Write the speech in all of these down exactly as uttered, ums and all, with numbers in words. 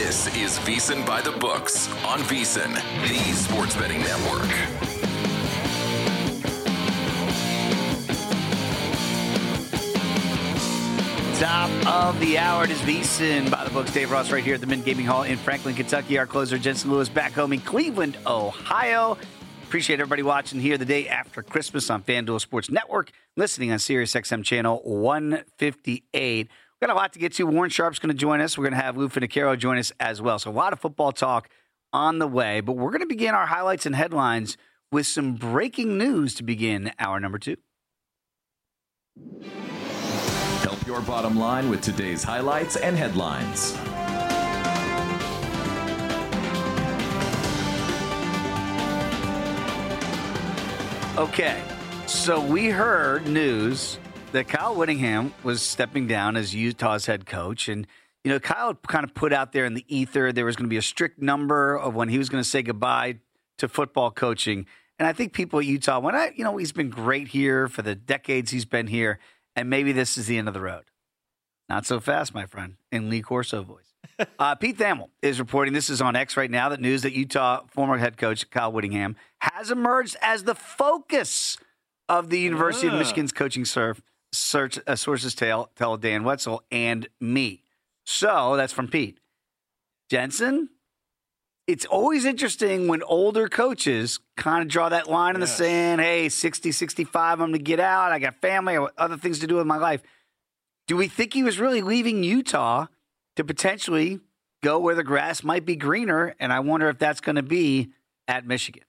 This is VSiN by the Books on VSiN, the sports betting network. Top of the hour, it is VSiN by the Books. Dave Ross right here at the Mint Gaming Hall in Franklin, Kentucky. Our closer, Jensen Lewis, back home in Cleveland, Ohio. Appreciate everybody watching here the day after Christmas on FanDuel Sports Network, listening on Sirius X M channel one fifty-eight. We've got a lot to get to. Warren Sharp's going to join us. We're going to have Lou Finicaro join us as well. So a lot of football talk on the way, but we're going to begin our highlights and headlines with some breaking news to begin hour number two. Help your bottom line with today's highlights and headlines. Okay, so we heard news that Kyle Whittingham was stepping down as Utah's head coach. And, you know, Kyle kind of put out there in the ether there was going to be a strict number of when he was going to say goodbye to football coaching. And I think people at Utah went, I, you know, he's been great here for the decades he's been here, and maybe this is the end of the road. Not so fast, my friend, in Lee Corso voice. uh, Pete Thamel is reporting, this is on X right now, that news that Utah former head coach Kyle Whittingham has emerged as the focus of the University uh. of Michigan's coaching serve. Search uh, sources tell, tell Dan Wetzel and me. So that's from Pete. Jensen, it's always interesting when older coaches kind of draw that line in yes. the sand. Hey, sixty, sixty-five, I'm going to get out. I got family, I got other things to do in my life. Do we think he was really leaving Utah to potentially go where the grass might be greener? And I wonder if that's going to be at Michigan.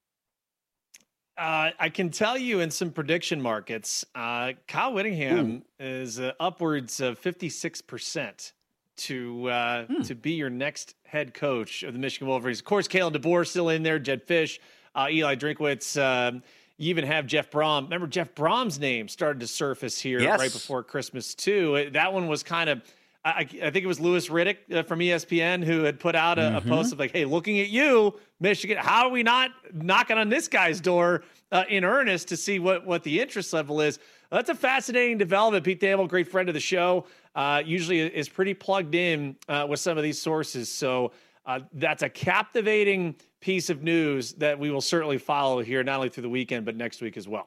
Uh, I can tell you in some prediction markets, uh, Kyle Whittingham Ooh. is uh, upwards of fifty-six percent to uh, hmm. to be your next head coach of the Michigan Wolverines. Of course, Kalen DeBoer still in there, Jed Fish, uh, Eli Drinkwitz. Um, you even have Jeff Brom. Remember, Jeff Brom's name started to surface here yes. right before Christmas, too. That one was kind of, I, I think it was Louis Riddick uh, from E S P N who had put out a, mm-hmm. a post of like, hey, looking at you, Michigan, how are we not knocking on this guy's door uh, in earnest to see what, what the interest level is? Well, that's a fascinating development. Pete Thamel, great friend of the show, uh, usually is pretty plugged in uh, with some of these sources. So uh, that's a captivating piece of news that we will certainly follow here, not only through the weekend, but next week as well.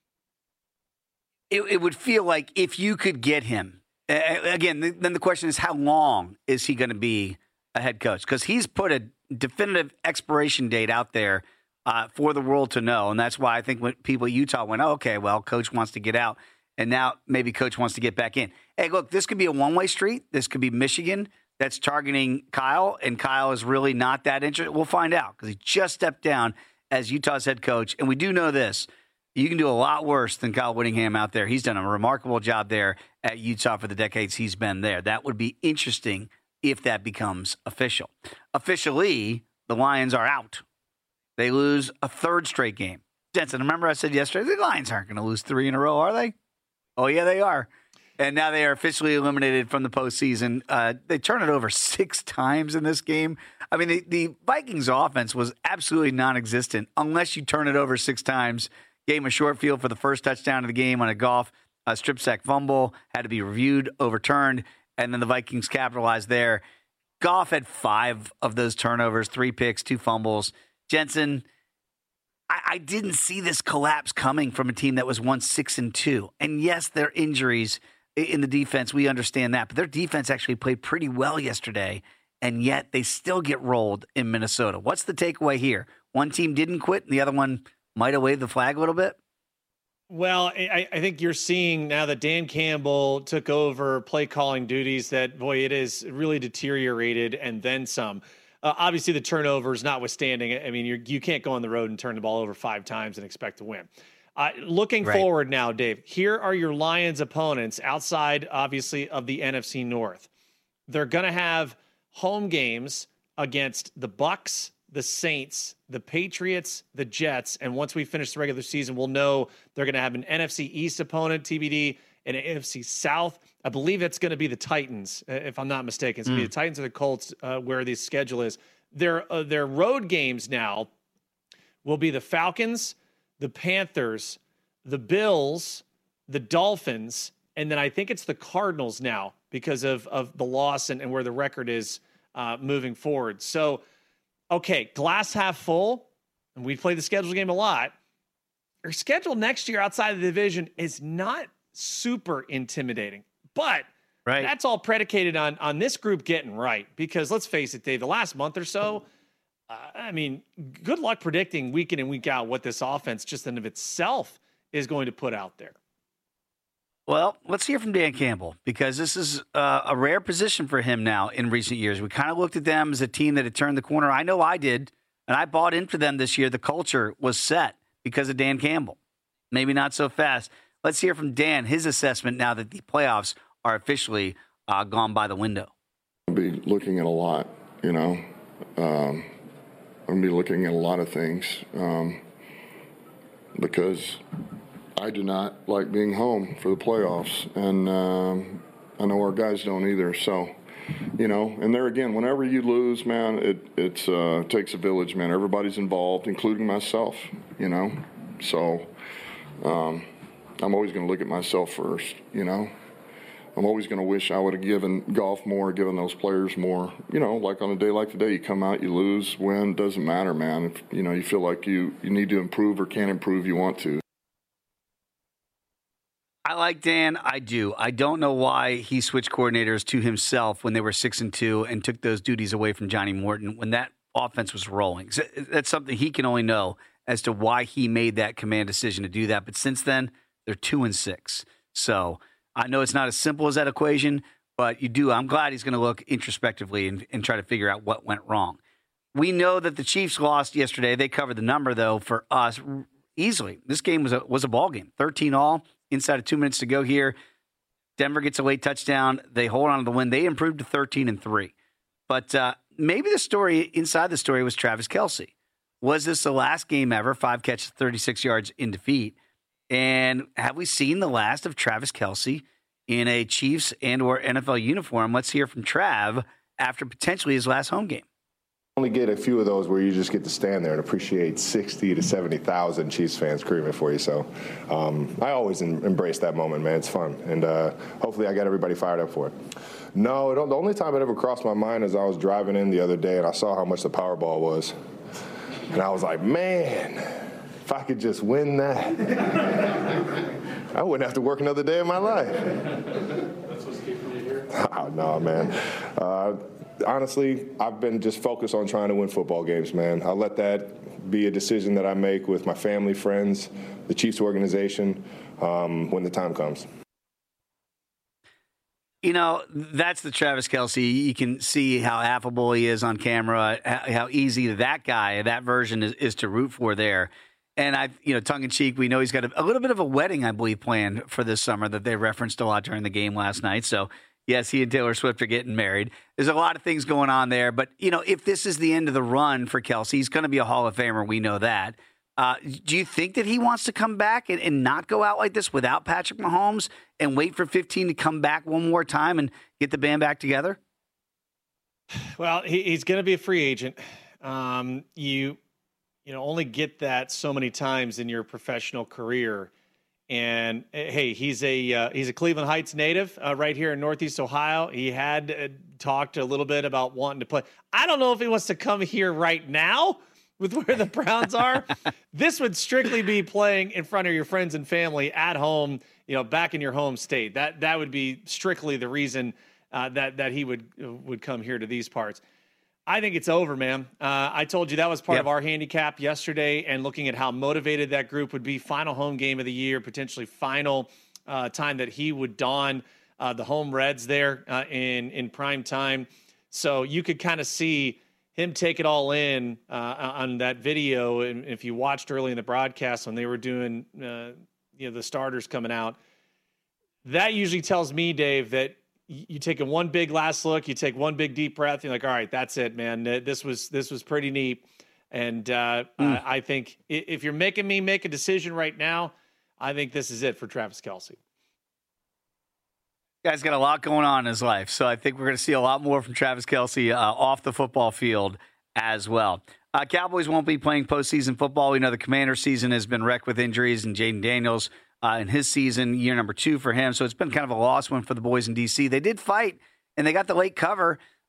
It, it would feel like if you could get him, uh, again, th- then the question is, how long is he going to be a head coach? Because he's put a definitive expiration date out there uh, for the world to know. And that's why I think when people at Utah went, oh, okay, well, coach wants to get out. And now maybe coach wants to get back in. Hey, look, this could be a one-way street. This could be Michigan that's targeting Kyle, and Kyle is really not that interested. We'll find out because he just stepped down as Utah's head coach. And we do know this. You can do a lot worse than Kyle Whittingham out there. He's done a remarkable job there at Utah for the decades he's been there. That would be interesting if that becomes official. Officially, the Lions are out. They lose a third straight game. Jensen, remember I said yesterday, the Lions aren't going to lose three in a row, are they? Oh, yeah, they are. And now they are officially eliminated from the postseason. Uh, they turn it over six times in this game. I mean, the, the Vikings offense was absolutely non-existent unless you turn it over six times. Gave him a short field for the first touchdown of the game on a Goff uh, strip sack fumble. Had to be reviewed, overturned, and then the Vikings capitalized there. Goff had five of those turnovers, three picks, two fumbles. Jensen, I, I didn't see this collapse coming from a team that was once six and two. And yes, their injuries in the defense, we understand that. But their defense actually played pretty well yesterday, and yet they still get rolled in Minnesota. What's the takeaway here? One team didn't quit, and the other one might have waved the flag a little bit? Well, I, I think you're seeing now that Dan Campbell took over play calling duties that, boy, it is really deteriorated and then some. Uh, obviously, the turnovers notwithstanding, I mean, you're, you can't go on the road and turn the ball over five times and expect to win. Uh, looking right. forward now, Dave, here are your Lions opponents outside, obviously, of the N F C North. They're going to have home games against the Bucs, the Saints, the Patriots, the Jets, and once we finish the regular season, we'll know they're going to have an N F C East opponent, T B D, and an N F C South. I believe it's going to be the Titans, if I'm not mistaken. It's going to mm. be the Titans or the Colts uh, where the schedule is. Their, uh, their road games now will be the Falcons, the Panthers, the Bills, the Dolphins, and then I think it's the Cardinals now because of, of the loss and, and where the record is uh, moving forward. So, okay, glass half full, and we play the schedule game a lot. Our schedule next year outside of the division is not super intimidating, but right. that's all predicated on, on this group getting right. Because let's face it, Dave, the last month or so, uh, I mean, good luck predicting week in and week out what this offense just in of itself is going to put out there. Well, let's hear from Dan Campbell, because this is uh, a rare position for him now in recent years. We kind of looked at them as a team that had turned the corner. I know I did, and I bought into them this year. The culture was set because of Dan Campbell. Maybe not so fast. Let's hear from Dan, his assessment now that the playoffs are officially uh, gone by the window. I'll be looking at a lot, you know. Um, I'm going to be looking at a lot of things um, because I do not like being home for the playoffs, and um, I know our guys don't either. So, you know, and there again, whenever you lose, man, it it's, uh, takes a village, man. Everybody's involved, including myself, you know. So um, I'm always going to look at myself first, you know. I'm always going to wish I would have given golf more, given those players more. You know, like on a day like today, you come out, you lose, win, doesn't matter, man. If, you know, you feel like you, you need to improve or can't improve, you want to. I like Dan. I do. I don't know why he switched coordinators to himself when they were six and two and took those duties away from Johnny Morton when that offense was rolling. So that's something he can only know as to why he made that command decision to do that. But since then, they're two and six. So I know it's not as simple as that equation, but you do. I'm glad he's going to look introspectively and, and try to figure out what went wrong. We know that the Chiefs lost yesterday. They covered the number, though, for us easily. This game was a, was a ball game, thirteen all, inside of two minutes to go here. Denver gets a late touchdown. They hold on to the win. They improved to thirteen and three. But uh, maybe the story inside the story was Travis Kelce. Was this the last game ever? Five catches, thirty-six yards in defeat. And have we seen the last of Travis Kelce in a Chiefs and or N F L uniform? Let's hear from Trav after potentially his last home game. Only get a few of those where you just get to stand there and appreciate sixty to seventy thousand Chiefs fans screaming for you. So um, I always em- embrace that moment, man. It's fun. And uh, hopefully I got everybody fired up for it. No, it, the only time it ever crossed my mind is I was driving in the other day and I saw how much the Powerball was. And I was like, man, if I could just win that, I wouldn't have to work another day in my life. That's what's keeping you here? Oh, no, man. Uh, honestly, I've been just focused on trying to win football games, man. I'll let that be a decision that I make with my family, friends, the Chiefs organization um, when the time comes. You know, that's the Travis Kelce. You can see how affable he is on camera, how easy that guy, that version is, is to root for there. And I, you know, tongue in cheek, we know he's got a, a little bit of a wedding, I believe, planned for this summer that they referenced a lot during the game last night. So, yes, he and Taylor Swift are getting married. There's a lot of things going on there. But, you know, if this is the end of the run for Kelce, he's going to be a Hall of Famer. We know that. Uh, do you think that he wants to come back and, and not go out like this without Patrick Mahomes and wait for fifteen to come back one more time and get the band back together? Well, he, he's going to be a free agent. Um, you, you know, only get that so many times in your professional career. And hey, he's a uh, he's a Cleveland Heights native, uh, right here in Northeast Ohio. He had uh, talked a little bit about wanting to play. I don't know if he wants to come here right now with where the Browns are. This would strictly be playing in front of your friends and family at home, you know, back in your home state. That that would be strictly the reason uh, that that he would uh, would come here to these parts. I think it's over, man. Uh, I told you that was part yep. of our handicap yesterday, and looking at how motivated that group would be. Final home game of the year, potentially final uh, time that he would don uh, the home Reds there uh, in in prime time. So you could kind of see him take it all in uh, on that video. And if you watched early in the broadcast when they were doing, uh, you know, the starters coming out, that usually tells me, Dave, that you take a one big last look, you take one big deep breath, you're like, all right, that's it, man. This was this was pretty neat. And uh, mm. I, I think if you're making me make a decision right now, I think this is it for Travis Kelce. Guy's got a lot going on in his life, so I think we're going to see a lot more from Travis Kelce uh, off the football field as well. Uh, Cowboys won't be playing postseason football. We know the Commander season has been wrecked with injuries, and Jaden Daniels uh, in his season, year number two for him. So it's been kind of a lost one for the boys in D C. They did fight, and they got the late cover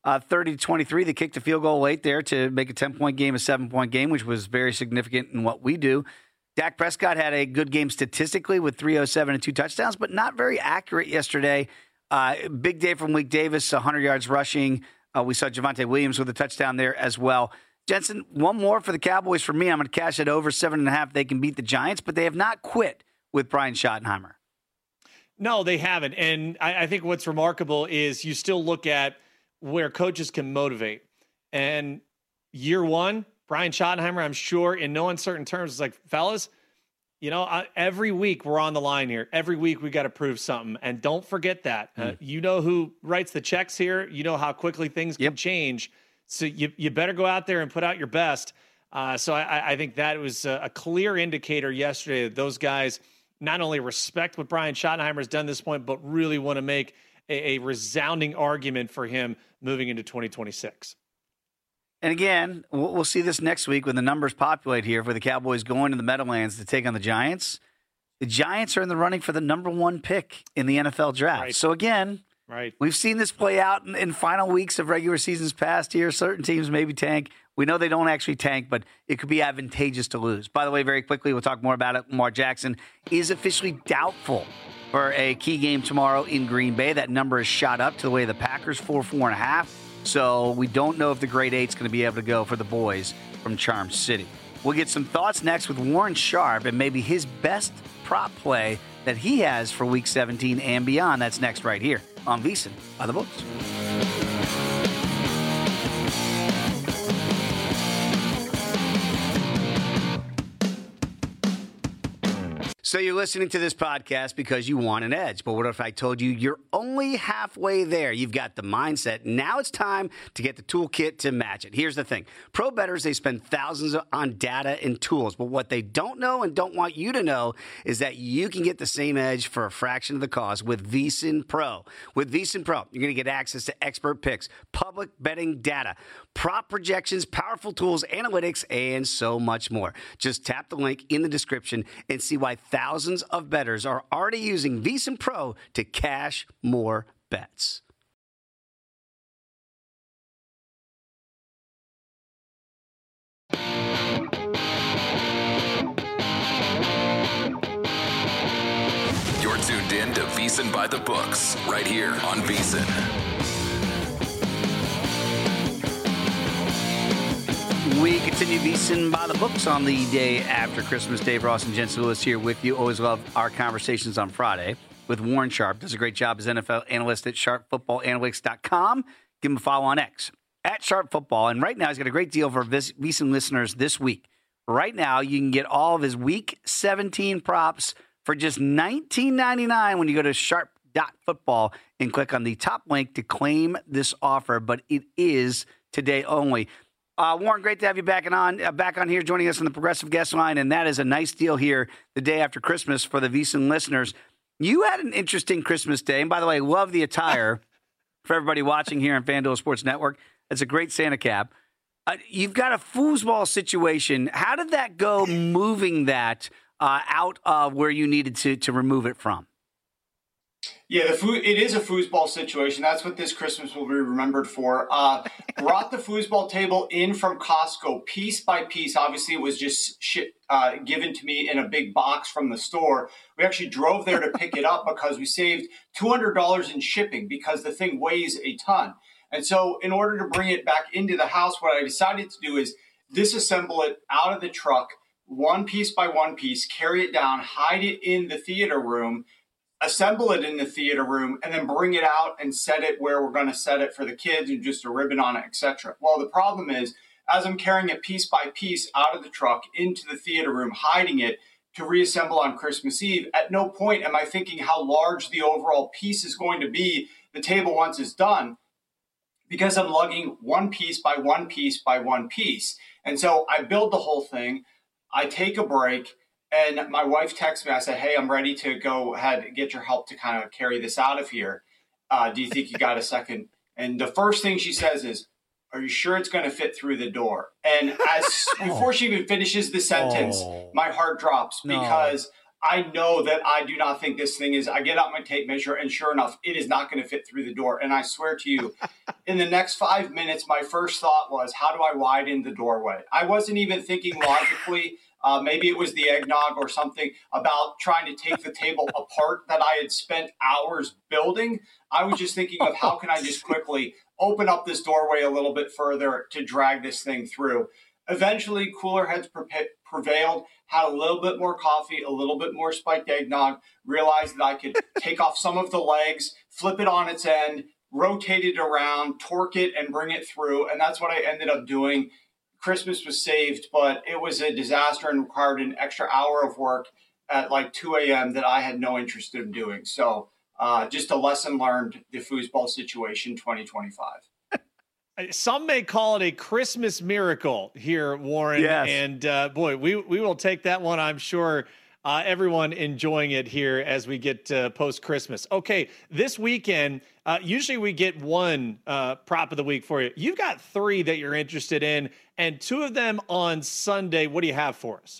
uh, thirty to twenty-three. They kicked a field goal late there to make a ten-point game a seven-point game, which was very significant in what we do. Dak Prescott had a good game statistically with three oh seven and two touchdowns, but not very accurate yesterday. Uh, big day from Malik Davis, one hundred yards rushing. Uh, we saw Javonte Williams with a touchdown there as well. Jensen, one more for the Cowboys for me. I'm going to cash it over seven and a half. They can beat the Giants, but they have not quit with Brian Schottenheimer. No, they haven't. And I, I think what's remarkable is you still look at where coaches can motivate. And year one, Brian Schottenheimer, I'm sure in no uncertain terms, is like, fellas, you know, I, every week we're on the line here. Every week we got to prove something. And don't forget that. Mm. Uh, you know who writes the checks here. You know how quickly things yep. can change. So you, you better go out there and put out your best. Uh, so I, I think that was a, a clear indicator yesterday that those guys not only respect what Brian Schottenheimer has done at this point, but really want to make a, a resounding argument for him moving into twenty twenty-six. And again, we'll see this next week when the numbers populate here for the Cowboys going to the Meadowlands to take on the Giants. The Giants are in the running for the number one pick in the N F L draft. Right. So again, right. we've seen this play out in, in final weeks of regular seasons past here. Certain teams maybe tank. We know they don't actually tank, but it could be advantageous to lose. By the way, very quickly, we'll talk more about it. Lamar Jackson is officially doubtful for a key game tomorrow in Green Bay. That number is shot up to the way of the Packers, four, four and a half. So we don't know if the grade eight's going to be able to go for the boys from Charm City. We'll get some thoughts next with Warren Sharp and maybe his best prop play that he has for Week seventeen and beyond. That's next right here on VSiN by the Books. So you're listening to this podcast because you want an edge. But what if I told you you're only halfway there? You've got the mindset. Now it's time to get the toolkit to match it. Here's the thing. Pro bettors, they spend thousands on data and tools. But what they don't know and don't want you to know is that you can get the same edge for a fraction of the cost with VSiN Pro. With VSiN Pro, you're going to get access to expert picks, public betting data, prop projections, powerful tools, analytics, and so much more. Just tap the link in the description and see why thousands Thousands of bettors are already using VSiN Pro to cash more bets. You're tuned in to VSiN by the Books, right here on VSiN. We continue VSiN by the Books on the day after Christmas. Dave Ross and Jensen Lewis here with you. Always love our conversations on Friday with Warren Sharp. Does a great job as N F L analyst at sharp football analytics dot com. Give him a follow on X, at Sharp Football. And right now, he's got a great deal for VSiN listeners this week. Right now, you can get all of his Week seventeen props for just nineteen ninety-nine when you go to sharp dot football and click on the top link to claim this offer. But it is today only. Uh, Warren, great to have you back on uh, back on here, joining us on the Progressive Guest Line, and that is a nice deal here the day after Christmas for the VSiN listeners. You had an interesting Christmas day, and by the way, love the attire for everybody watching here on FanDuel Sports Network. It's a great Santa cap. Uh, you've got a foosball situation. How did that go, moving that uh, out of where you needed to to remove it from? Yeah, the food, it is a foosball situation. That's what this Christmas will be remembered for. Uh, brought the foosball table in from Costco piece by piece. Obviously, it was just shit, uh, given to me in a big box from the store. We actually drove there to pick it up because we saved two hundred dollars in shipping because the thing weighs a ton. And so in order to bring it back into the house, what I decided to do is disassemble it out of the truck, one piece by one piece, carry it down, hide it in the theater room, assemble it in the theater room, and then bring it out and set it where we're going to set it for the kids and just a ribbon on it, et cetera. Well, the problem is, as I'm carrying it piece by piece out of the truck into the theater room, hiding it to reassemble on Christmas Eve, at no point am I thinking how large the overall piece is going to be, the table once it's done, because I'm lugging one piece by one piece by one piece. And so I build the whole thing, I take a break, and my wife texts me. I said, hey, I'm ready to go ahead and get your help to kind of carry this out of here. Uh, do you think you got a second? And the first thing she says is, are you sure it's going to fit through the door? And as before she even finishes the sentence, oh. my heart drops because I know that I do not think this thing is, I get out my tape measure and sure enough, it is not going to fit through the door. And I swear to you, in the next five minutes, my first thought was, how do I widen the doorway? I wasn't even thinking logically. Uh, maybe it was the eggnog or something about trying to take the table apart that I had spent hours building. I was just thinking of how can I just quickly open up this doorway a little bit further to drag this thing through. Eventually, cooler heads pre- prevailed, had a little bit more coffee, a little bit more spiked eggnog, realized that I could take off some of the legs, flip it on its end, rotate it around, torque it, and bring it through. And that's what I ended up doing. Christmas was saved, but it was a disaster and required an extra hour of work at like two a.m. that I had no interest in doing. So uh, just a lesson learned, the foosball situation twenty twenty-five. Some may call it a Christmas miracle here, Warren. Yes. And uh, boy, we we will take that one. I'm sure uh, everyone enjoying it here as we get uh, post-Christmas. Okay, this weekend, uh, usually we get one uh, prop of the week for you. You've got three that you're interested in, and two of them on Sunday. What do you have for us?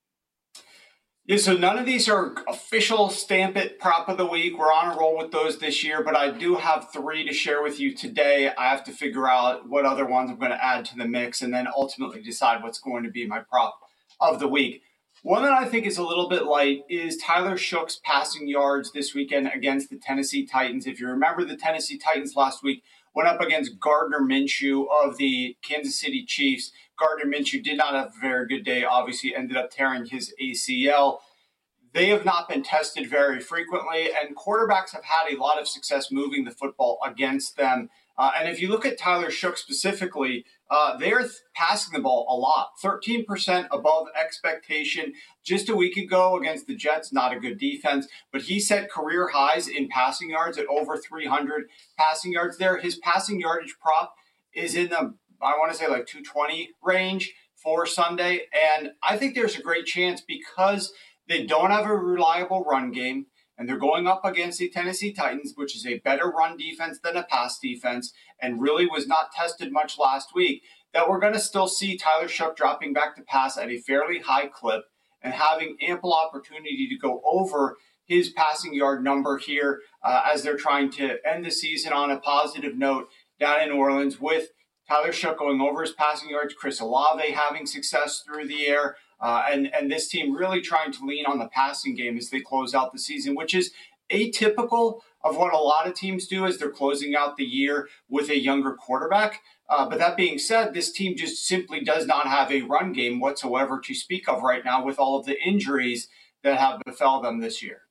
Yeah, so none of these are official stamp it prop of the week. We're on a roll with those this year, but I do have three to share with you today. I have to figure out what other ones I'm going to add to the mix and then ultimately decide what's going to be my prop of the week. One that I think is a little bit light is Tyler Shoug's passing yards this weekend against the Tennessee Titans. If you remember, the Tennessee Titans last week went up against Gardner Minshew of the Kansas City Chiefs. Gardner Minshew did not have a very good day, obviously ended up tearing his A C L. They have not been tested very frequently, and quarterbacks have had a lot of success moving the football against them. Uh, and if you look at Tyler Shough specifically, uh, they're th- passing the ball a lot, thirteen percent above expectation. Just a week ago against the Jets, not a good defense, but he set career highs in passing yards at over three hundred passing yards there. His passing yardage prop is in the, I want to say like two twenty range for Sunday. And I think there's a great chance because they don't have a reliable run game, and they're going up against the Tennessee Titans, which is a better run defense than a pass defense, and really was not tested much last week, that we're going to still see Tyler Shough dropping back to pass at a fairly high clip and having ample opportunity to go over his passing yard number here uh, as they're trying to end the season on a positive note down in New Orleans with Tyler Shough going over his passing yards, Chris Olave having success through the air, Uh, and, and this team really trying to lean on the passing game as they close out the season, which is atypical of what a lot of teams do as they're closing out the year with a younger quarterback. Uh, but that being said, this team just simply does not have a run game whatsoever to speak of right now with all of the injuries that have befell them this year.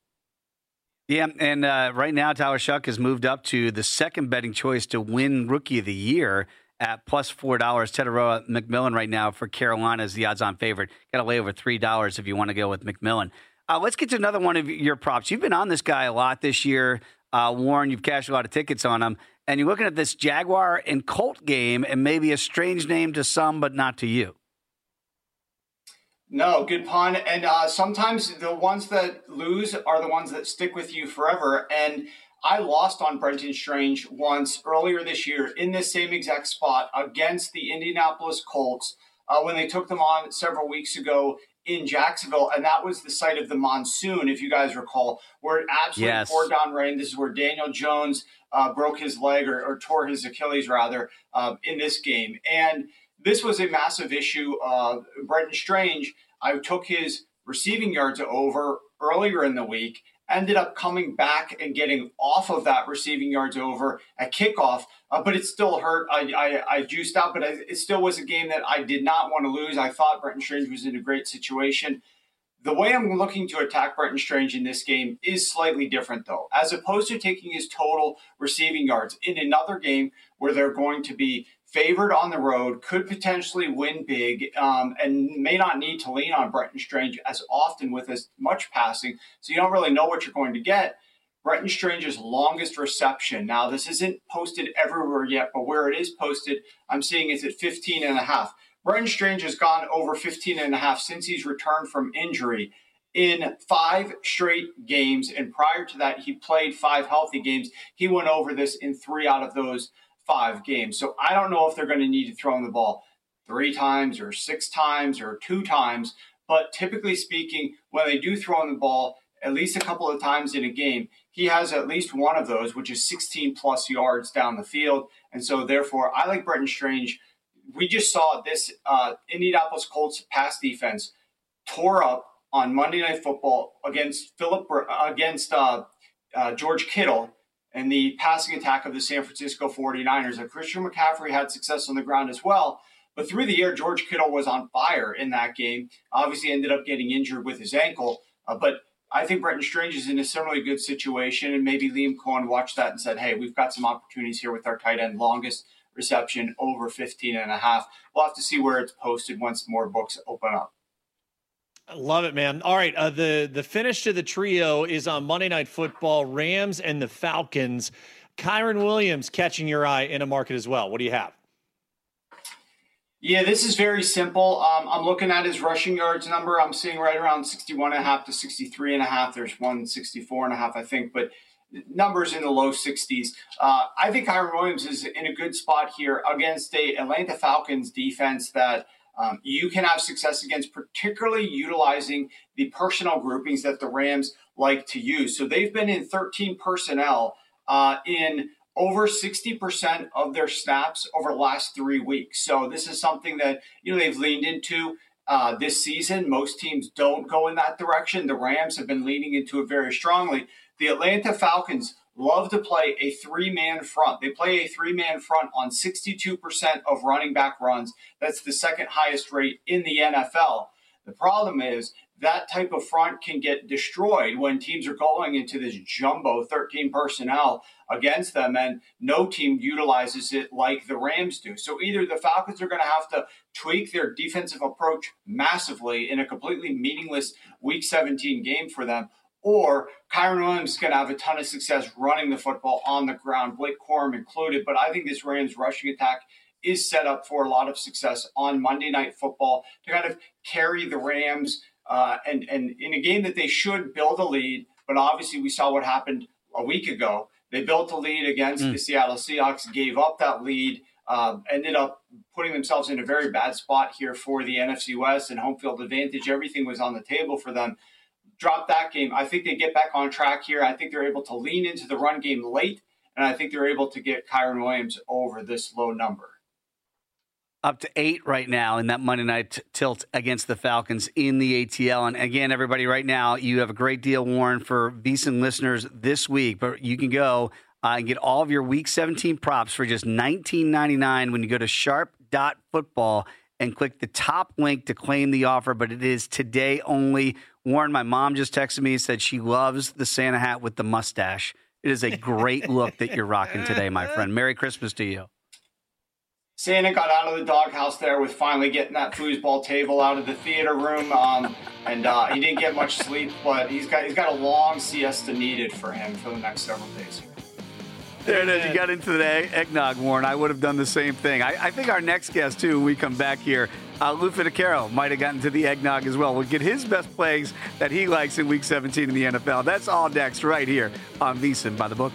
Yeah, and uh, right now Tyler Shough has moved up to the second betting choice to win Rookie of the Year at plus four dollars. Teteroa McMillan right now for Carolina is the odds-on favorite. Got to lay over three dollars if you want to go with McMillan. Uh, let's get to another one of your props. You've been on this guy a lot this year, uh, Warren. You've cashed a lot of tickets on him. And you're looking at this Jaguar and Colt game, and maybe a strange name to some, but not to you. No, good pun. And uh, sometimes the ones that lose are the ones that stick with you forever. And I lost on Brenton Strange once earlier this year in this same exact spot against the Indianapolis Colts uh, when they took them on several weeks ago in Jacksonville. And that was the site of the monsoon, if you guys recall, where it absolutely yes. poured down rain. This is where Daniel Jones uh, broke his leg or, or tore his Achilles, rather, uh, in this game. And this was a massive issue. Uh, Brenton Strange, I took his receiving yards over earlier in the week, ended up coming back and getting off of that receiving yards over at kickoff, uh, but it still hurt. I, I, I juiced out, but I, it still was a game that I did not want to lose. I thought Brenton Strange was in a great situation. The way I'm looking to attack Brenton Strange in this game is slightly different, though. As opposed to taking his total receiving yards in another game where they're going to be favored on the road, could potentially win big, um, and may not need to lean on Brenton Strange as often with as much passing, so you don't really know what you're going to get. Brenton Strange's longest reception, now this isn't posted everywhere yet, but where it is posted, I'm seeing it's at fifteen and a half. Brenton Strange has gone over fifteen and a half since he's returned from injury in five straight games, and prior to that, he played five healthy games. He went over this in three out of those five games. So I don't know if they're going to need to throw him the ball three times or six times or two times, But typically speaking, when they do throw him the ball at least a couple of times in a game, he has at least one of those, which is sixteen plus yards down the field. And so therefore, I like Brenton Strange. We just saw this uh, Indianapolis Colts pass defense tore up on Monday Night Football against Philip against uh, uh, George Kittle and the passing attack of the San Francisco forty-niners. And Christian McCaffrey had success on the ground as well. But through the air, George Kittle was on fire in that game. Obviously ended up getting injured with his ankle. Uh, but I think Brenton Strange is in a similarly good situation. And maybe Liam Cohen watched that and said, hey, we've got some opportunities here with our tight end. Longest reception over fifteen and a half. We'll have to see where it's posted once more books open up. I love it, man. All right, uh, the, the finish to the trio is on Monday Night Football, Rams and the Falcons. Kyren Williams catching your eye in a market as well. What do you have? Yeah, this is very simple. Um, I'm looking at his rushing yards number. I'm seeing right around sixty-one and a half to sixty-three and a half. There's one sixty-four and a half, I think, but numbers in the low sixties. Uh, I think Kyren Williams is in a good spot here against a Atlanta Falcons defense that um, you can have success against, particularly utilizing the personnel groupings that the Rams like to use. So they've been in thirteen personnel uh, in over sixty percent of their snaps over the last three weeks. So this is something that, you know, they've leaned into uh, this season. Most teams don't go in that direction. The Rams have been leaning into it very strongly. The Atlanta Falcons love to play a three-man front. They play a three-man front on sixty-two percent of running back runs. That's the second highest rate in the N F L. The problem is that type of front can get destroyed when teams are going into this jumbo thirteen personnel against them, and no team utilizes it like the Rams do. So either the Falcons are going to have to tweak their defensive approach massively in a completely meaningless Week seventeen game for them, or Kyren Williams is going to have a ton of success running the football on the ground, Blake Corum included. But I think this Rams rushing attack is set up for a lot of success on Monday Night Football to kind of carry the Rams uh, and, and in a game that they should build a lead. But obviously we saw what happened a week ago. They built a lead against mm. the Seattle Seahawks, gave up that lead, uh, ended up putting themselves in a very bad spot here for the N F C West and home field advantage. Everything was on the table for them. Drop that game. I think they get back on track here. I think they're able to lean into the run game late, and I think they're able to get Kyren Williams over this low number. Up to eight right now in that Monday night t- tilt against the Falcons in the A T L. And again, everybody, right now, you have a great deal, Warren, for VSiN listeners this week. But you can go uh, and get all of your Week seventeen props for just nineteen ninety-nine when you go to sharp dot football and click the top link to claim the offer. But it is today only. Warren, my mom just texted me and said she loves the Santa hat with the mustache. It is a great look that you're rocking today, my friend. Merry Christmas to you. Santa got out of the doghouse there with finally getting that foosball table out of the theater room, um, and uh, he didn't get much sleep, but he's got he's got a long siesta needed for him for the next several days. There it is. You got into the eggnog, Warren. I would have done the same thing. I, I think our next guest, too, when we come back here, uh, Lou Finicaro might have gotten to the eggnog as well. We'll get his best plays that he likes in Week seventeen in the N F L. That's all next right here on VSiN by the Book.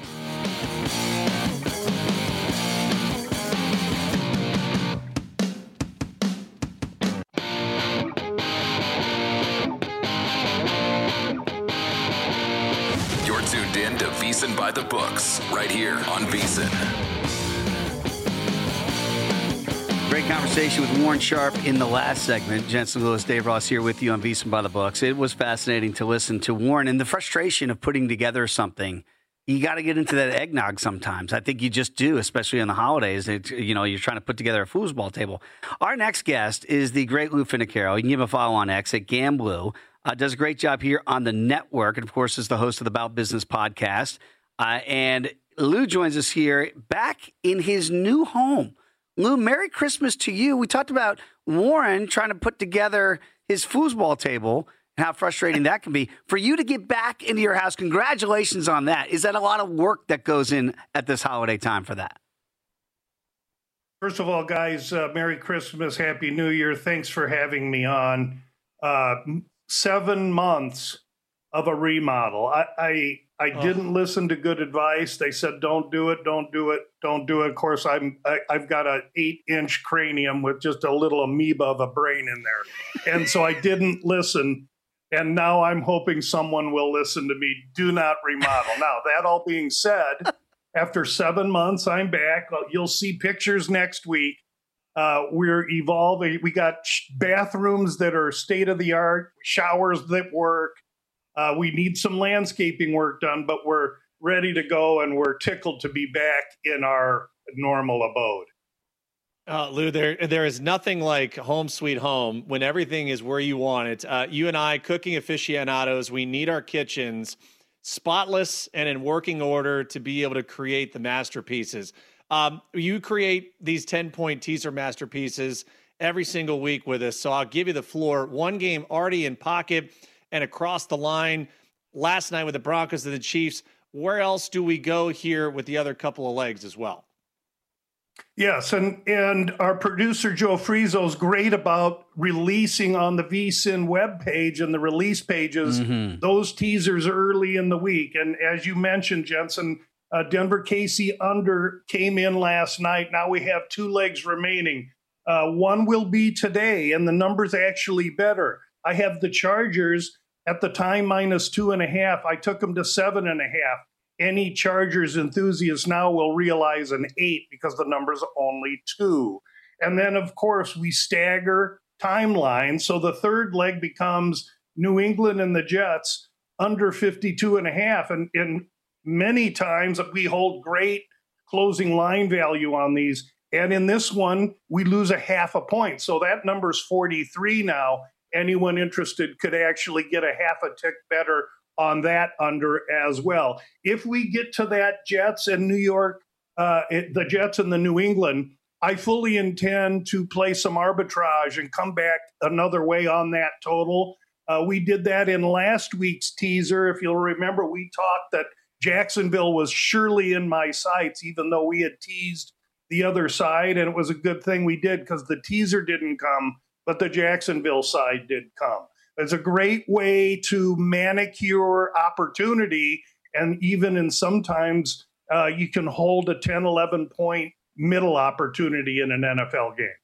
Tuned in to VSiN by the Books, right here on VSiN. Great conversation with Warren Sharp in the last segment. Jensen Lewis, Dave Ross here with you on VSiN by the Books. It was fascinating to listen to Warren and the frustration of putting together something. You got to get into that eggnog sometimes. I think you just do, especially on the holidays. It, you know, you're trying to put together a foosball table. Our next guest is the great Lou Finicaro. You can give him a follow on X at Gamblue. Uh, does a great job here on the network, and of course is the host of the About Business podcast. Uh, and Lou joins us here back in his new home. Lou, Merry Christmas to you. We talked about Warren trying to put together his foosball table and how frustrating that can be. For you to get back into your house, congratulations on that. Is that a lot of work that goes in at this holiday time for that? First of all, guys, uh, Merry Christmas, Happy New Year. Thanks for having me on. Uh, seven months of a remodel. I, I I Oh. didn't listen to good advice. They said, don't do it, don't do it, don't do it. Of course, I'm, I, I've got an eight inch cranium with just a little amoeba of a brain in there. And so I didn't listen. And now I'm hoping someone will listen to me. Do not remodel. Now, that all being said, after seven months, I'm back. You'll see pictures next week. Uh, we're evolving. We got bathrooms that are state of the art, showers that work. Uh, we need some landscaping work done, but we're ready to go, and we're tickled to be back in our normal abode. Uh, Lou, there there is nothing like home sweet home when everything is where you want it. Uh, you and I, cooking aficionados, we need our kitchens spotless and in working order to be able to create the masterpieces. Um, you create these ten-point teaser masterpieces every single week with us, so I'll give you the floor. One game already in pocket and across the line last night with the Broncos and the Chiefs. Where else do we go here with the other couple of legs as well? Yes, and and our producer Joe Friezo's great about releasing on the V S I N webpage and the release pages mm-hmm. those teasers early in the week. And as you mentioned, Jensen, uh, Denver K C under came in last night. Now we have two legs remaining. Uh, one will be today, and the number's actually better. I have the Chargers at the time minus two and a half. I took them to seven and a half. Any Chargers enthusiast now will realize an eight because the number's only two. And then, of course, we stagger timelines. So the third leg becomes New England and the Jets under fifty-two and a half. And, and many times we hold great closing line value on these. And in this one, we lose a half a point. So that number's forty-three now. Anyone interested could actually get a half a tick better on that under as well. If we get to that Jets and New York, uh, it, the Jets and the New England, I fully intend to play some arbitrage and come back another way on that total. Uh, we did that in last week's teaser. If you'll remember, we talked that Jacksonville was surely in my sights, even though we had teased the other side. And it was a good thing we did because the teaser didn't come, but the Jacksonville side did come. It's a great way to manicure opportunity. And even in sometimes uh, you can hold a ten, eleven point middle opportunity in an N F L game.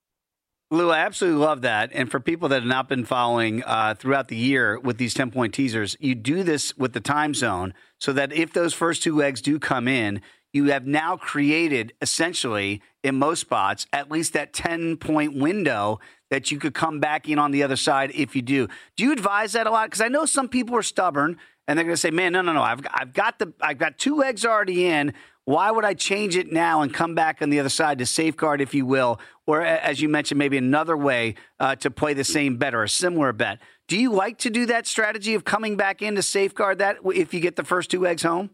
Lou, I absolutely love that. And for people that have not been following uh, throughout the year with these ten-point teasers, you do this with the time zone so that if those first two legs do come in, you have now created essentially in most spots at least that ten-point window that you could come back in on the other side if you do. Do you advise that a lot? Because I know some people are stubborn and they're going to say, man, no, no, no, I've, I've got the I've got two legs already in. Why would I change it now and come back on the other side to safeguard, if you will, or as you mentioned, maybe another way uh, to play the same bet or a similar bet? Do you like to do that strategy of coming back in to safeguard that if you get the first two legs home?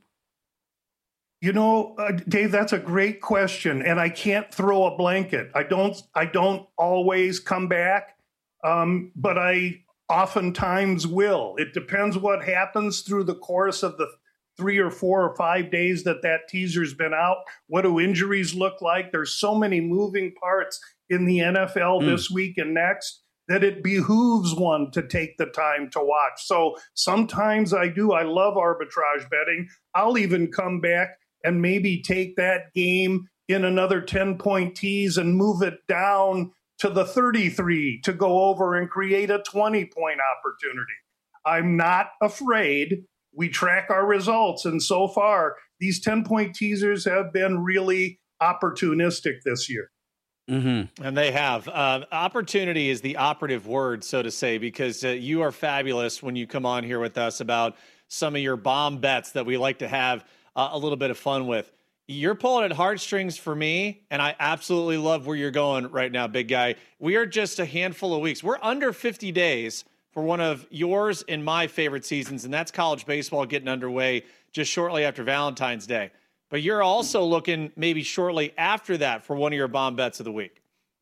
You know, uh, Dave, that's a great question, and I can't throw a blanket. I don't. I don't always come back, um, but I oftentimes will. It depends what happens through the course of the three or four or five days that that teaser's been out. What do injuries look like? There's so many moving parts in the N F L mm. this week and next that it behooves one to take the time to watch. So sometimes I do. I love arbitrage betting. I'll even come back and maybe take that game in another ten-point tease and move it down to the thirty-three to go over and create a twenty-point opportunity. I'm not afraid. We track our results, and so far, these ten-point teasers have been really opportunistic this year. Mm-hmm. And they have. Uh, opportunity is the operative word, so to say, because uh, you are fabulous when you come on here with us about some of your bomb bets that we like to have uh, a little bit of fun with. You're pulling at heartstrings for me, and I absolutely love where you're going right now, big guy. We are just a handful of weeks. We're under fifty days for one of yours and my favorite seasons, and that's college baseball getting underway just shortly after Valentine's Day. But you're also looking maybe shortly after that for one of your bomb bets of the week.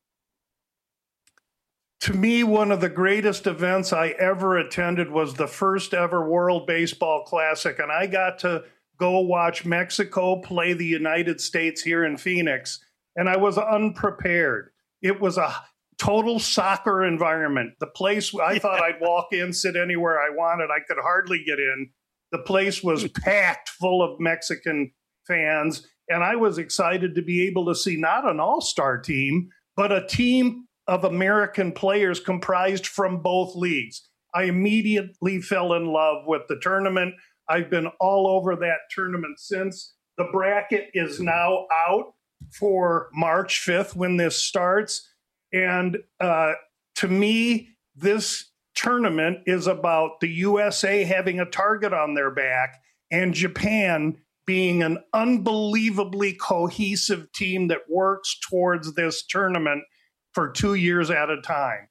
To me, one of the greatest events I ever attended was the first ever World Baseball Classic, and I got to go watch Mexico play the United States here in Phoenix, and I was unprepared. It was a total soccer environment. The place, I thought I'd walk in, sit anywhere I wanted. I could hardly get in. The place was packed full of Mexican fans. And I was excited to be able to see not an all-star team, but a team of American players comprised from both leagues. I immediately fell in love with the tournament. I've been all over that tournament since. The bracket is now out for March fifth when this starts. And uh, to me, this tournament is about the U S A having a target on their back and Japan being an unbelievably cohesive team that works towards this tournament for two years at a time.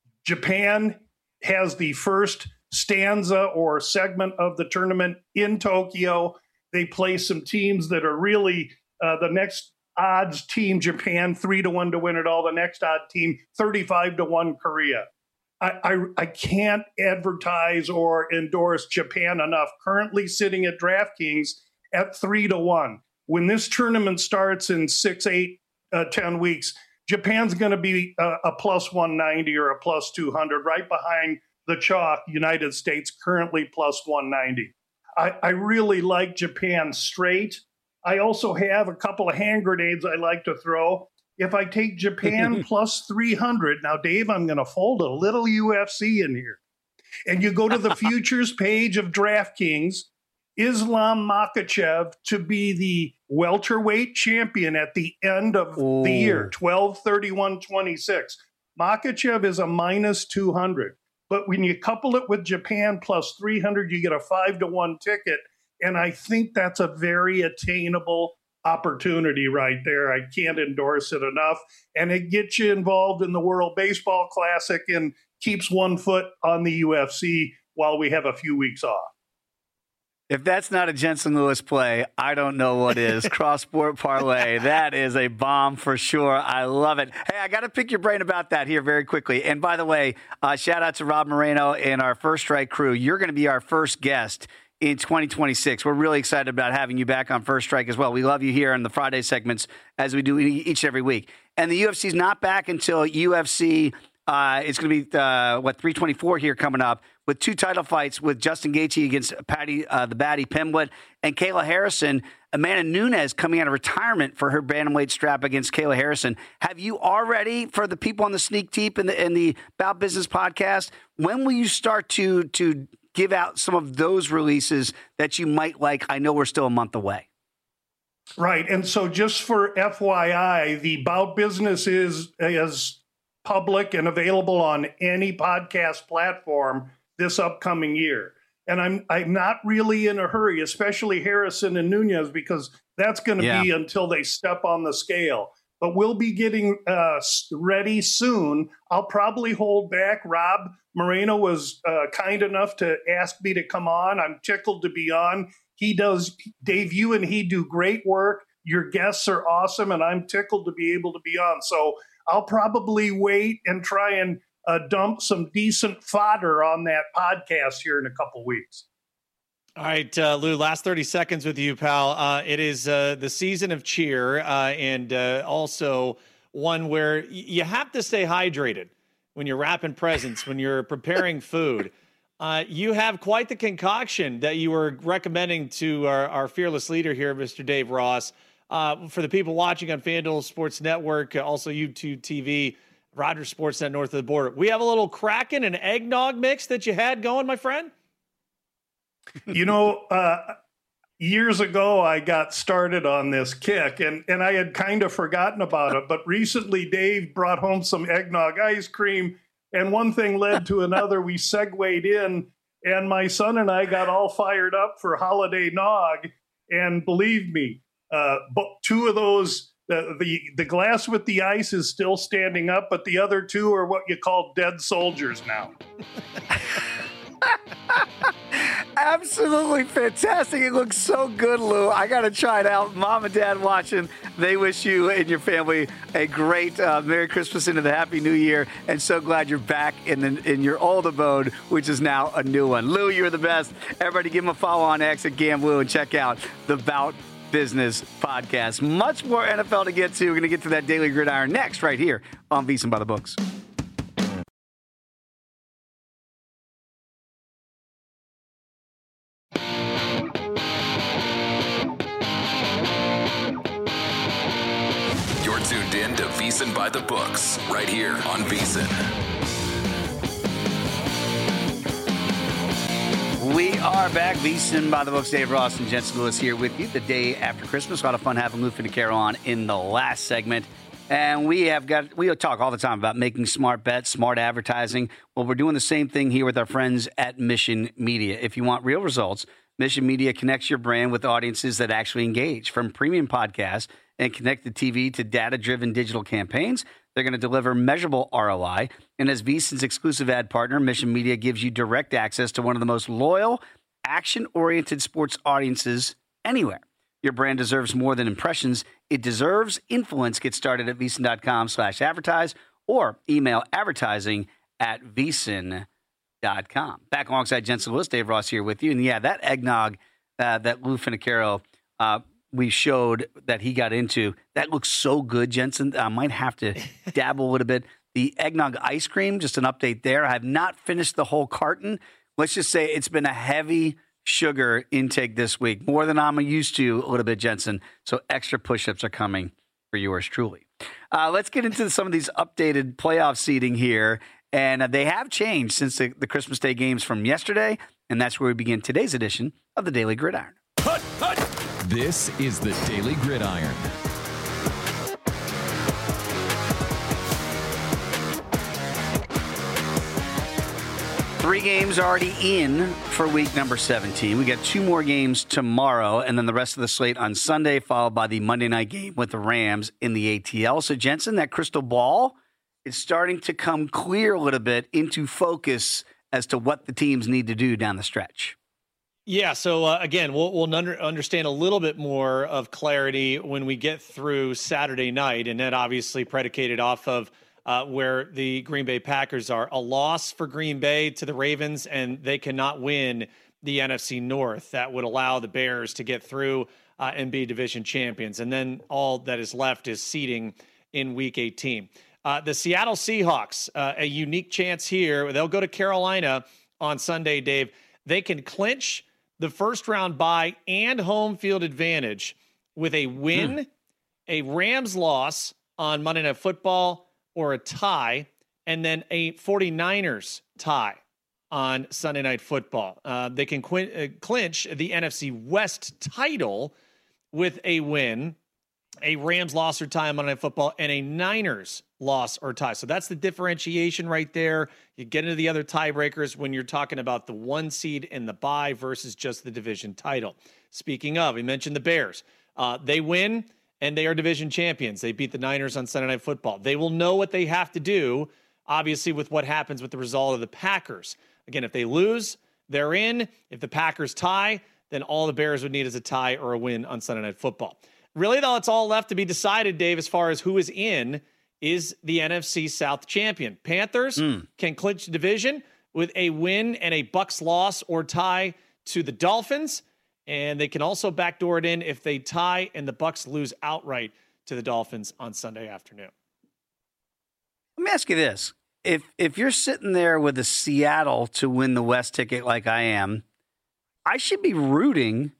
Japan has the first stanza or segment of the tournament in Tokyo. They play some teams that are really uh, the next odds team, Japan, three to one to win it all. The next odd team, thirty-five to one, Korea. I, I, I can't advertise or endorse Japan enough. Currently sitting at DraftKings at three to one. When this tournament starts in six, eight, uh, ten weeks, Japan's going to be a, a plus one ninety or a plus two hundred, right behind the chalk, United States, currently plus one ninety. I, I really like Japan straight. I also have a couple of hand grenades I like to throw. If I take Japan plus three hundred, now, Dave, I'm going to fold a little U F C in here. And you go to the futures page of DraftKings, Islam Makhachev to be the welterweight champion at the end of Ooh. the year, twelve thirty-one twenty-six. Makhachev is a minus two hundred. But when you couple it with Japan plus three hundred, you get a five to one ticket. And I think that's a very attainable opportunity right there. I can't endorse it enough. And it gets you involved in the World Baseball Classic and keeps one foot on the U F C while we have a few weeks off. If that's not a Jensen Lewis play, I don't know what is. Cross-sport parlay. That is a bomb for sure. I love it. Hey, I got to pick your brain about that here very quickly. And by the way, uh, shout out to Rob Moreno and our First Strike crew. You're going to be our first guest in twenty twenty-six. We're really excited about having you back on First Strike as well. We love you here on the Friday segments as we do each and every week. And the U F C is not back until U F C, uh, it's going to be, uh, what, three twenty-four here coming up, with two title fights with Justin Gaethje against Patty, uh, the Baddie Pimblett, and Kayla Harrison. Amanda Nunes coming out of retirement for her bantamweight strap against Kayla Harrison. Have you already, for the people on the Sneak Deep and the, in the About Business podcast, when will you start to to give out some of those releases that you might like? I know we're still a month away. Right. And so just for F Y I, the About Business is, is public and available on any podcast platform this upcoming year. And I'm I'm not really in a hurry, especially Harrison and Nunes, because that's going to yeah. be until they step on the scale. But we'll be getting uh, ready soon. I'll probably hold back. Rob Moreno was uh, kind enough to ask me to come on. I'm tickled to be on. He does, Dave, you and he do great work. Your guests are awesome, and I'm tickled to be able to be on. So I'll probably wait and try and uh, dump some decent fodder on that podcast here in a couple weeks. All right, uh, Lou, last thirty seconds with you, pal. Uh, it is uh, the season of cheer uh, and uh, also one where y- you have to stay hydrated when you're wrapping presents, when you're preparing food. Uh, you have quite the concoction that you were recommending to our, our fearless leader here, Mister Dave Ross. Uh, for the people watching on FanDuel Sports Network, uh, also YouTube T V, Rogers Sportsnet north of the border, we have a little Kraken and eggnog mix that you had going, my friend? You know, uh, years ago, I got started on this kick, and, and I had kind of forgotten about it. But recently, Dave brought home some eggnog ice cream, and one thing led to another. We segued in, and my son and I got all fired up for holiday nog. And believe me, uh, two of those, the, the, the glass with the ice is still standing up, but the other two are what you call dead soldiers now. Absolutely fantastic. It looks so good, Lou. I got to try it out. Mom and Dad watching, they wish you and your family a great uh, Merry Christmas into the Happy New Year, and so glad you're back in the, in your old abode, which is now a new one. Lou, you're the best. Everybody give him a follow on X at Gam Lou and check out the About Business podcast. Much more N F L to get to. We're going to get to that Daily Gridiron next right here on VSiN by the Books. VSiN by the Books, right here on VSiN. We are back. VSiN by the Books. Dave Ross and Jensen Lewis here with you the day after Christmas. A lot of fun having Lou Finocchiaro on in the last segment. And we have got, we talk all the time about making smart bets, smart advertising. Well, we're doing the same thing here with our friends at Mission Media. If you want real results, Mission Media connects your brand with audiences that actually engage. From premium podcasts and connected T V to data-driven digital campaigns, they're going to deliver measurable R O I. And as VSiN's exclusive ad partner, Mission Media gives you direct access to one of the most loyal, action-oriented sports audiences anywhere. Your brand deserves more than impressions. It deserves influence. Get started at VSiN.com slash advertise or email advertising at VSiN dot com. Back alongside Jensen Lewis, Dave Ross here with you. And yeah, that eggnog uh, that Lou Finocchiaro uh, we showed that he got into, that looks so good, Jensen. I might have to dabble a little bit. The eggnog ice cream, just an update there. I have not finished the whole carton. Let's just say it's been a heavy sugar intake this week, more than I'm used to a little bit, Jensen. So extra push-ups are coming for yours truly. Uh, let's get into some of these updated playoff seeding here. And uh, they have changed since the, the Christmas Day games from yesterday. And that's where we begin today's edition of the Daily Gridiron. Hut, hut. This is the Daily Gridiron. Three games already in for week number seventeen. We got two more games tomorrow, and then the rest of the slate on Sunday, followed by the Monday night game with the Rams in the A T L. So, Jensen, that crystal ball is starting to come clear a little bit into focus as to what the teams need to do down the stretch. Yeah, so uh, again, we'll, we'll under, understand a little bit more of clarity when we get through Saturday night, and that obviously predicated off of Uh, where the Green Bay Packers are. A loss for Green Bay to the Ravens, and they cannot win the N F C North. That would allow the Bears to get through uh, and be division champions. And then all that is left is seeding in Week eighteen. Uh, the Seattle Seahawks, uh, a unique chance here. They'll go to Carolina on Sunday, Dave. They can clinch the first-round bye and home field advantage with a win, hmm. a Rams loss on Monday Night Football, or a tie, and then a 49ers tie on Sunday Night Football. Uh, they can qu- uh, clinch the N F C West title with a win, a Rams loss or tie on Monday Night Football, and a Niners loss or tie. So that's the differentiation right there. You get into the other tiebreakers when you're talking about the one seed in the bye versus just the division title. Speaking of, we mentioned the Bears. Uh, they win, and they are division champions. They beat the Niners on Sunday Night Football. They will know what they have to do, obviously, with what happens with the result of the Packers. Again, if they lose, they're in. If the Packers tie, then all the Bears would need is a tie or a win on Sunday Night Football. Really, though, it's all left to be decided, Dave, as far as who is in, is the N F C South champion. Panthers mm. can clinch the division with a win and a Bucs loss or tie to the Dolphins. And they can also backdoor it in if they tie and the Bucs lose outright to the Dolphins on Sunday afternoon. Let me ask you this. If if you're sitting there with a Seattle to win the West ticket like I am, I should be rooting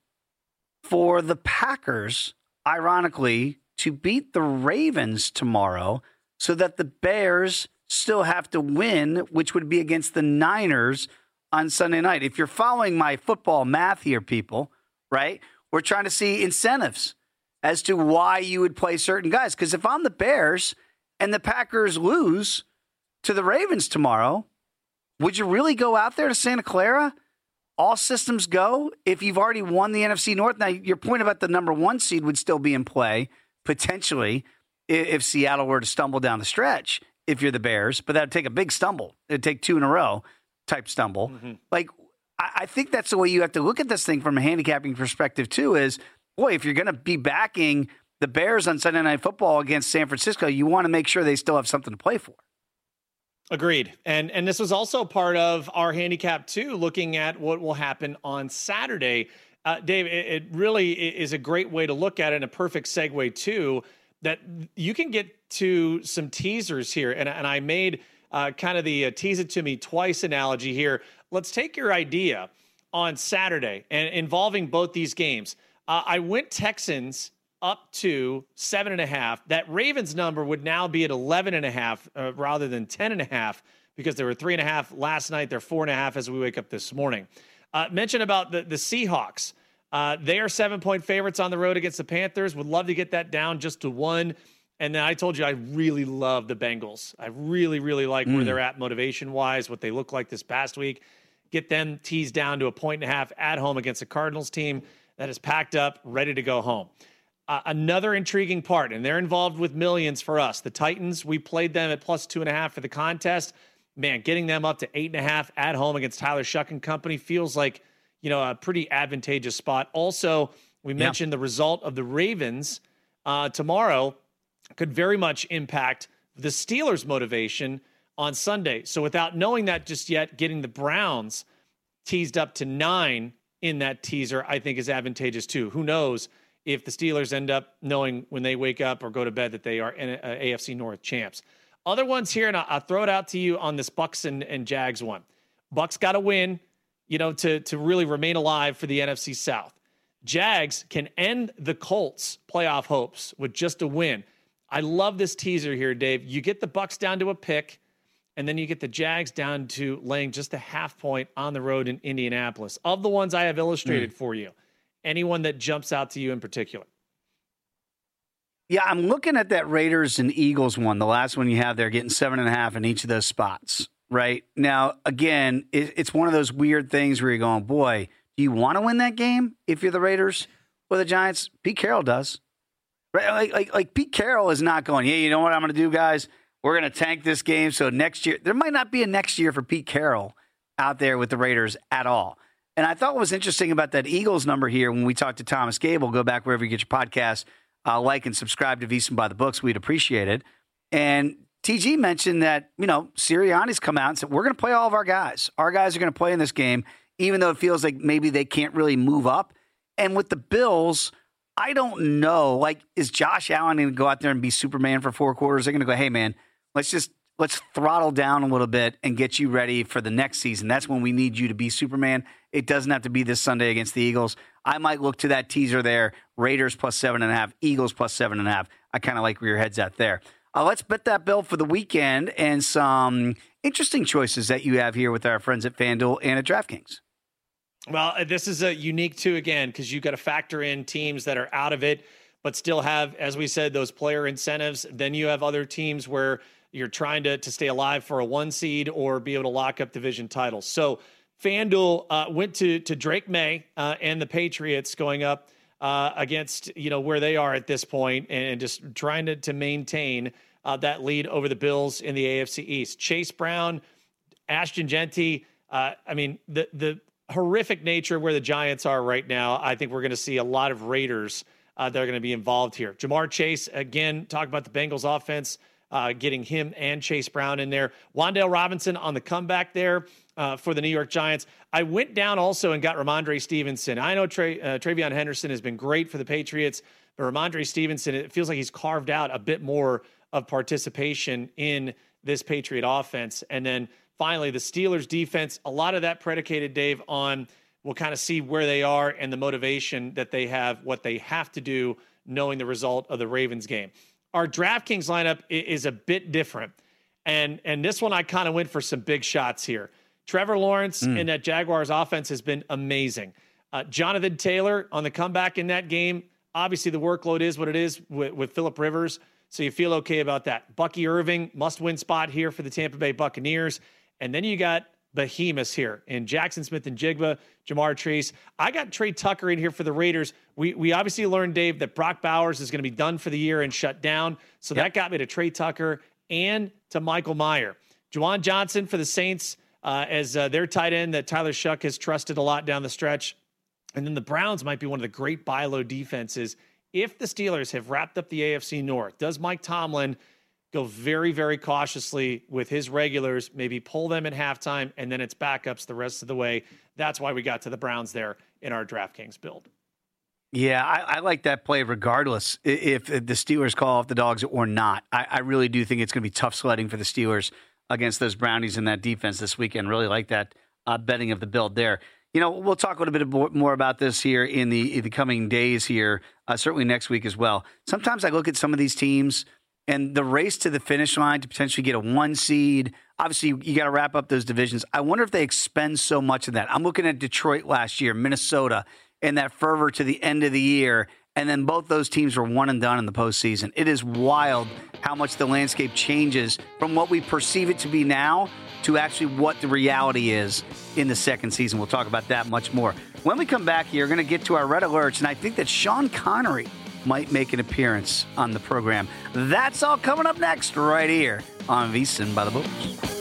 for the Packers, ironically, to beat the Ravens tomorrow so that the Bears still have to win, which would be against the Niners on Sunday night. If you're following my football math here, people, right, we're trying to see incentives as to why you would play certain guys. Because if I'm the Bears and the Packers lose to the Ravens tomorrow, would you really go out there to Santa Clara? All systems go if you've already won the N F C North. Now, your point about the number one seed would still be in play, potentially, if Seattle were to stumble down the stretch, if you're the Bears. But that would take a big stumble. It would take two in a row. Type stumble. Mm-hmm. Like, I, I think that's the way you have to look at this thing from a handicapping perspective, too, is, boy, if you're going to be backing the Bears on Sunday Night Football against San Francisco, you want to make sure they still have something to play for. Agreed. And and this was also part of our handicap, too, looking at what will happen on Saturday. Uh, Dave, it, it really is a great way to look at it, and a perfect segue, too, that you can get to some teasers here. And, and I made Uh, kind of the uh, tease it to me twice analogy here. Let's take your idea on Saturday and involving both these games. Uh, I went Texans up to seven and a half. That Ravens number would now be at eleven and a half uh, rather than ten and a half because there were three and a half last night. They're four and a half as we wake up this morning. Uh, mention about the, the Seahawks. Uh, they are seven-point favorites on the road against the Panthers. Would love to get that down just to one. And then I told you I really love the Bengals. I really, really like mm. where they're at motivation-wise, what they look like this past week. Get them teased down to a point and a half at home against a Cardinals team that is packed up, ready to go home. Uh, another intriguing part, and they're involved with millions for us. The Titans, we played them at plus two and a half for the contest. Man, getting them up to eight and a half at home against Tyler Shuck and company feels like, you know, a pretty advantageous spot. Also, we mentioned yeah. the result of the Ravens uh, tomorrow could very much impact the Steelers' motivation on Sunday. So without knowing that just yet, getting the Browns teased up to nine in that teaser, I think is advantageous too. Who knows if the Steelers end up knowing when they wake up or go to bed that they are A F C North champs. Other ones here, and I'll, I'll throw it out to you on this Bucks and, and Jags one. Bucks got to win, you know, to, to really remain alive for the N F C South. Jags can end the Colts' playoff hopes with just a win. I love this teaser here, Dave. You get the Bucks down to a pick, and then you get the Jags down to laying just a half point on the road in Indianapolis. Of the ones I have illustrated mm. for you, anyone that jumps out to you in particular? Yeah, I'm looking at that Raiders and Eagles one, the last one you have there, getting seven and a half in each of those spots. Right now, again, it's one of those weird things where you're going, boy, do you want to win that game if you're the Raiders or the Giants? Pete Carroll does. Right? Like, like, like Pete Carroll is not going, yeah, you know what I'm going to do, guys? We're going to tank this game. So next year, there might not be a next year for Pete Carroll out there with the Raiders at all. And I thought what was interesting about that Eagles number here when we talked to Thomas Gable, go back wherever you get your podcast, uh, like and subscribe to VSiN by the Books. We'd appreciate it. And T G mentioned that, you know, Sirianni's come out and said, we're going to play all of our guys. Our guys are going to play in this game, even though it feels like maybe they can't really move up. And with the Bills, I don't know. Like, is Josh Allen going to go out there and be Superman for four quarters? They're going to go, hey, man, let's just let's throttle down a little bit and get you ready for the next season. That's when we need you to be Superman. It doesn't have to be this Sunday against the Eagles. I might look to that teaser there. Raiders plus seven and a half, Eagles plus seven and a half. I kind of like where your head's at there. Uh, let's bet that bill for the weekend and some interesting choices that you have here with our friends at FanDuel and at DraftKings. Well, this is a unique too, again, because you've got to factor in teams that are out of it, but still have, as we said, those player incentives. Then you have other teams where you're trying to, to stay alive for a one seed or be able to lock up division titles. So FanDuel uh, went to, to Drake May uh, and the Patriots going up uh, against, you know, where they are at this point and just trying to, to maintain uh, that lead over the Bills in the A F C East. Chase Brown, Ashton Genty. Uh, I mean, the, the, horrific nature where the Giants are right now, I think we're going to see a lot of Raiders uh, that are going to be involved here. Jamar Chase, again, talk about the Bengals offense, uh, getting him and Chase Brown in there. Wan'Dale Robinson on the comeback there uh, for the New York Giants. I went down also and got Ramondre Stevenson. I know Tra- uh, Travion Henderson has been great for the Patriots, but Ramondre Stevenson, it feels like he's carved out a bit more of participation in this Patriot offense. And then finally, the Steelers defense, a lot of that predicated, Dave, on we'll kind of see where they are and the motivation that they have, what they have to do, knowing the result of the Ravens game. Our DraftKings lineup is a bit different. And, and this one, I kind of went for some big shots here. Trevor Lawrence mm. in that Jaguars offense has been amazing. Uh, Jonathan Taylor on the comeback in that game. Obviously, the workload is what it is with, with Phillip Rivers, so you feel okay about that. Bucky Irving, must-win spot here for the Tampa Bay Buccaneers. And then you got behemoths here in Jackson Smith-Njigba, Jamar Chase. I got Trey Tucker in here for the Raiders. We we obviously learned, Dave, that Brock Bowers is going to be done for the year and shut down. So yep. that got me to Trey Tucker and to Michael Mayer. Juwan Johnson for the Saints uh, as uh, their tight end that Tyler Shuck has trusted a lot down the stretch. And then the Browns might be one of the great buy low defenses. If the Steelers have wrapped up the A F C North, does Mike Tomlin go very, very cautiously with his regulars, maybe pull them at halftime, and then it's backups the rest of the way? That's why we got to the Browns there in our DraftKings build. Yeah, I, I like that play regardless if, if the Steelers call off the dogs or not. I, I really do think it's going to be tough sledding for the Steelers against those Brownies in that defense this weekend. Really like that uh, betting of the build there. you know, we'll talk a little bit more about this here in the in the coming days here, uh, certainly next week as well. Sometimes I look at some of these teams and the race to the finish line to potentially get a one seed. Obviously, you, you got to wrap up those divisions. I wonder if they expend so much of that. I'm looking at Detroit last year, Minnesota, and that fervor to the end of the year. And then both those teams were one and done in the postseason. It is wild how much the landscape changes from what we perceive it to be now to actually what the reality is in the second season. We'll talk about that much more. When we come back here, we're going to get to our Red Alerts, and I think that Sean Connery might make an appearance on the program. That's all coming up next right here on VSiN by the Books.